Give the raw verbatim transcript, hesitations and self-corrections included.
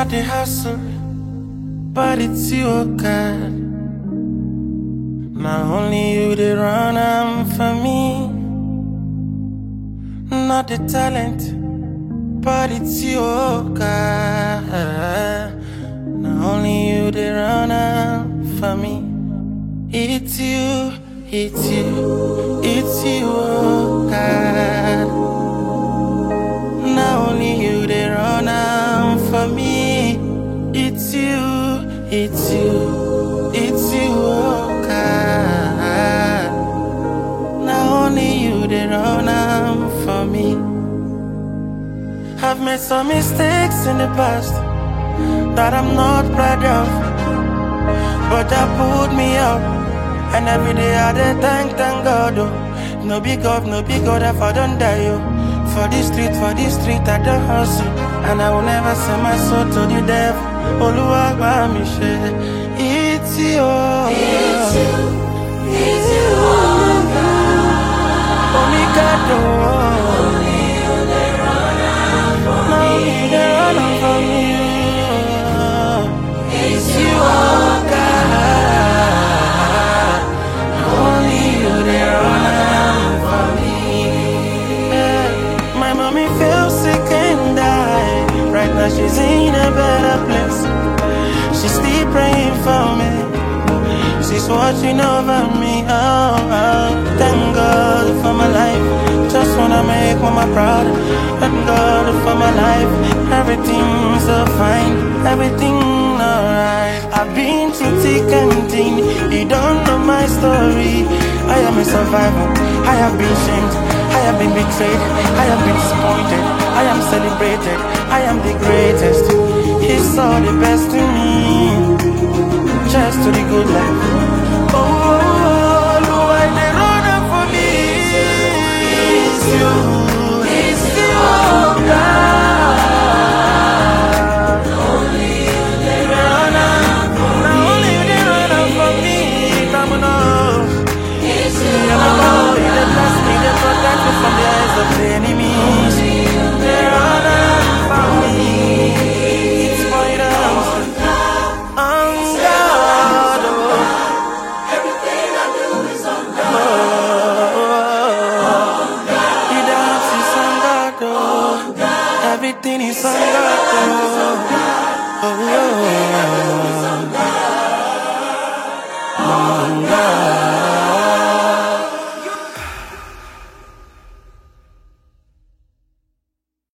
the hustle, but it's you, oh God. Not only you, they run am for me. Not the talent, but it's you, oh God. Not only you, they run am for me. It's you, it's you, it's you, oh God. Not only you, they run am for me. It's you, it's you, it's you, oh God. Not only you, they run am for me. I've made some mistakes in the past that I'm not proud of, but that pulled me up, and every day I dey thank, thank God. Oh, no big God, no big God, if I don't die, oh. For this street, for this street, I don't hustle, and I will never sell my soul to the devil. Oluwa gba mi ṣe, it's you, it's you, it's you, oh God. Only God, oh. Only you, they run out for me. Only they run out for me. It's you, oh God. Only you, they run out for me. Yeah. My mommy fell sick and died. Right now she's in a better place. She's still praying for me. She's watching over me. Oh, oh. Thank God for my life. Just wanna make mama proud. Thank God for my life. Everything's so fine. Everything alright. I've been through thick and thin. You don't know my story. I am a survivor. I have been shamed. I have been betrayed. I have been disappointed. I am celebrated. I am the greatest. He saw the best in me. Just to the good life. Oh, oh, oh, why they run up for me? It's you. It's you, oh God. Only you, they run out for me. Not only you, they run up for me. Come on, oh. It's you, Yeah, oh mama, you God. they bless me, they protect me from the eyes of the enemies. They run up for me. It's my dance. On God, oh. Everything I do is on God. You dance is on God, oh. Everything is on God, oh. Oh, oh, oh. On God.